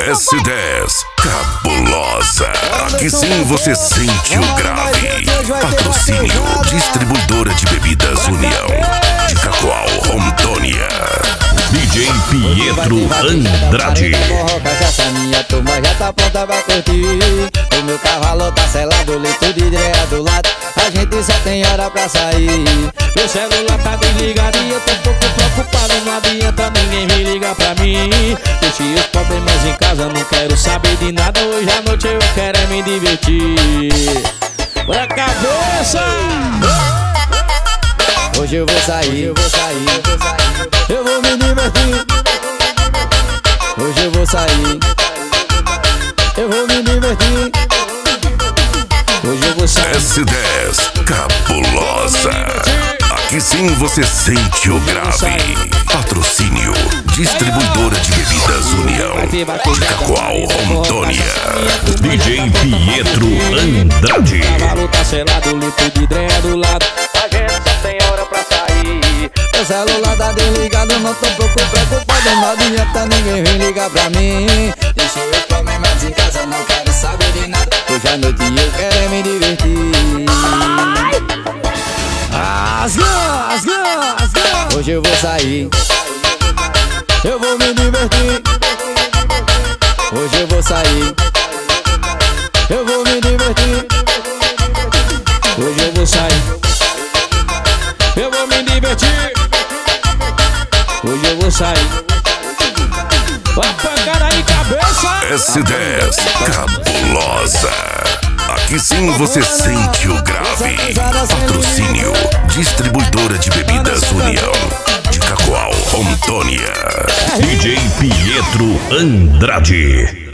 S10, cabulosa. Aqui sim você sente o grave. Patrocínio, distribuidora de bebidas União. De Cacoal, Rondônia. DJ Pietro Andrade. Cachaça, minha turma já tá pronta pra curtir. O meu cavalo tá selado, leito de dreia do lado. A gente só tem hora pra sair. Meu celular tá desligado e eu tô um pouco preocupado. Não adianta ninguém me ligar pra mim. Deixei os problemas em casa, não quero saber de nada. Hoje à noite eu quero é me divertir. Pra cabeça! Hoje eu vou sair, eu vou me divertir. Hoje eu vou sair, eu vou me divertir. Hoje eu vou sair. S10, cabulosa. Aqui sim você sente o grave. Patrocínio, distribuidora de bebidas União. De Cacoal, Rondônia. DJ Pietro Andrade. O cavalo tá selado, leito de dreia do lado. A gente só tem hora pra sair. Meu celular tá desligado, não tô um pouco preocupado. Não adianta ninguém vir ligar pra mim. Deixei os problemas em casa, não quero saber de nada. Hoje à noite eu quero é me divertir. Hoje eu vou sair, eu vou me divertir. Hoje eu vou sair, eu vou me divertir. Hoje eu vou sair, eu vou me divertir. Hoje eu vou sair. Vai pancada aí, cabeça. S10, cabulosa. Aqui sim você sente o grave. Patrocínio, distribuidora de bebidas União. De Cacoal, Rondônia. DJ Pietro Andrade.